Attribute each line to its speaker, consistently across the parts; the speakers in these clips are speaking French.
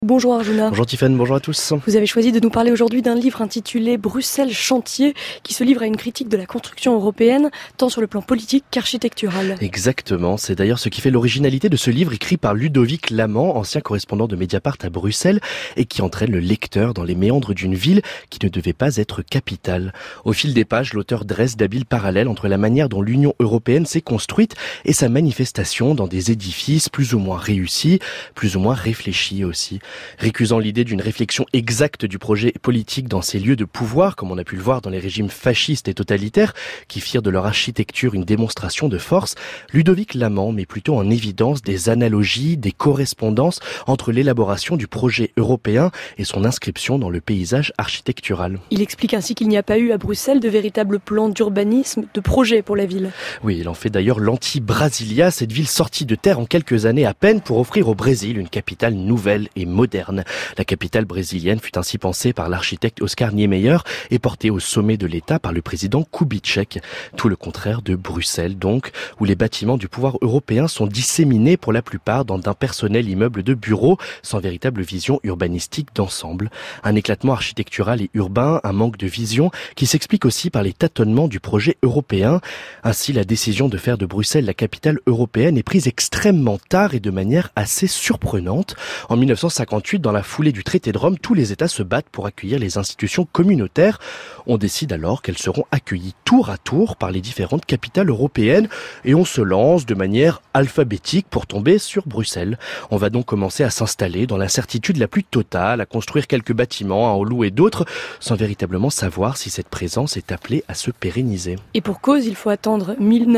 Speaker 1: Bonjour Arjuna.
Speaker 2: Bonjour Tiffaine, bonjour à tous.
Speaker 1: Vous avez choisi de nous parler aujourd'hui d'un livre intitulé Bruxelles chantier qui se livre à une critique de la construction européenne tant sur le plan politique qu'architectural.
Speaker 2: Exactement, c'est d'ailleurs ce qui fait l'originalité de ce livre écrit par Ludovic Lamant, ancien correspondant de Mediapart à Bruxelles et qui entraîne le lecteur dans les méandres d'une ville qui ne devait pas être capitale. Au fil des pages, l'auteur dresse d'habiles parallèles entre la manière dont l'Union européenne s'est construite et sa manifestation dans des édifices plus ou moins réussis, plus ou moins réfléchis aussi. Récusant l'idée d'une réflexion exacte du projet politique dans ces lieux de pouvoir, comme on a pu le voir dans les régimes fascistes et totalitaires, qui firent de leur architecture une démonstration de force, Ludovic Lamant met plutôt en évidence des analogies, des correspondances entre l'élaboration du projet européen et son inscription dans le paysage architectural.
Speaker 1: Il explique ainsi qu'il n'y a pas eu à Bruxelles de véritable plan d'urbanisme, de projet pour la ville.
Speaker 2: Oui, il en fait d'ailleurs l'anti-Brasilia, cette ville sortie de terre en quelques années à peine pour offrir au Brésil une capitale nouvelle et moderne. La capitale brésilienne fut ainsi pensée par l'architecte Oscar Niemeyer et portée au sommet de l'État par le président Kubitschek. Tout le contraire de Bruxelles donc, où les bâtiments du pouvoir européen sont disséminés pour la plupart dans d'impersonnels immeubles de bureaux sans véritable vision urbanistique d'ensemble. Un éclatement architectural et urbain, un manque de vision qui s'explique aussi par les tâtonnements du projet européen. Ainsi, la décision de faire de Bruxelles la capitale européenne est prise extrêmement tard et de manière assez surprenante. En 1958, dans la foulée du traité de Rome, tous les États se battent pour accueillir les institutions communautaires. On décide alors qu'elles seront accueillies tour à tour par les différentes capitales européennes et on se lance de manière alphabétique pour tomber sur Bruxelles. On va donc commencer à s'installer dans l'incertitude la plus totale, à construire quelques bâtiments, à en louer d'autres, sans véritablement savoir si cette présence est appelée à se pérenniser.
Speaker 1: Et pour cause, il faut attendre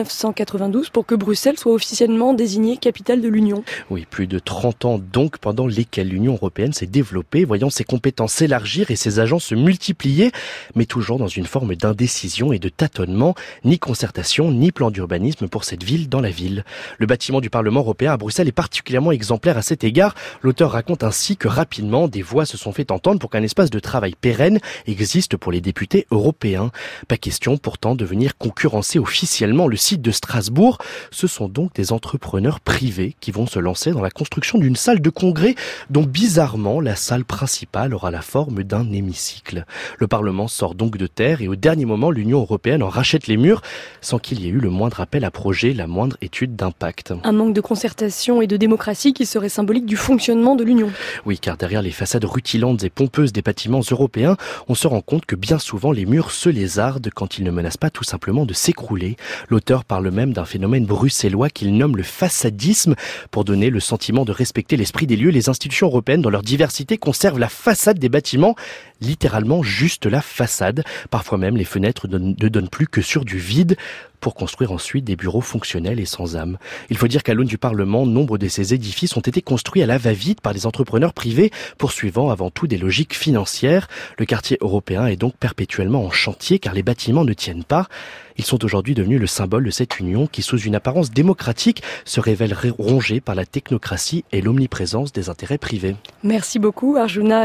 Speaker 1: 1992 pour que Bruxelles soit officiellement désignée capitale de l'Union.
Speaker 2: Oui, plus de 30 ans donc pendant lesquels l'Union européenne s'est développée, voyant ses compétences s'élargir et ses agents se multiplier, mais toujours dans une forme d'indécision et de tâtonnement, ni concertation, ni plan d'urbanisme pour cette ville dans la ville. Le bâtiment du Parlement européen à Bruxelles est particulièrement exemplaire à cet égard. L'auteur raconte ainsi que rapidement, des voix se sont fait entendre pour qu'un espace de travail pérenne existe pour les députés européens. Pas question pourtant de venir concurrencer officiellement le site de Strasbourg. Ce sont donc des entrepreneurs privés qui vont se lancer dans la construction d'une salle de congrès dont bizarrement la salle principale aura la forme d'un hémicycle. Le Parlement sort donc de terre et au dernier moment l'Union européenne en rachète les murs sans qu'il y ait eu le moindre appel à projet, la moindre étude d'impact.
Speaker 1: Un manque de concertation et de démocratie qui serait symbolique du fonctionnement de l'Union.
Speaker 2: Oui, car derrière les façades rutilantes et pompeuses des bâtiments européens, on se rend compte que bien souvent les murs se lézardent quand ils ne menacent pas tout simplement de s'écrouler. L'auteur parle même d'un phénomène bruxellois qu'il nomme le façadisme. Pour donner le sentiment de respecter l'esprit des lieux, les institutions européennes, dans leur diversité, conservent la façade des bâtiments, littéralement juste la façade. Parfois même, les fenêtres ne donnent plus que sur du vide pour construire ensuite des bureaux fonctionnels et sans âme. Il faut dire qu'à l'aune du Parlement, nombre de ces édifices ont été construits à la va-vite par des entrepreneurs privés, poursuivant avant tout des logiques financières. Le quartier européen est donc perpétuellement en chantier car les bâtiments ne tiennent pas. Ils sont aujourd'hui devenus le symbole de cette union qui, sous une apparence démocratique, se révèle rongée par la technocratie et l'omniprésence des intérêts privés.
Speaker 1: Merci beaucoup Arjuna.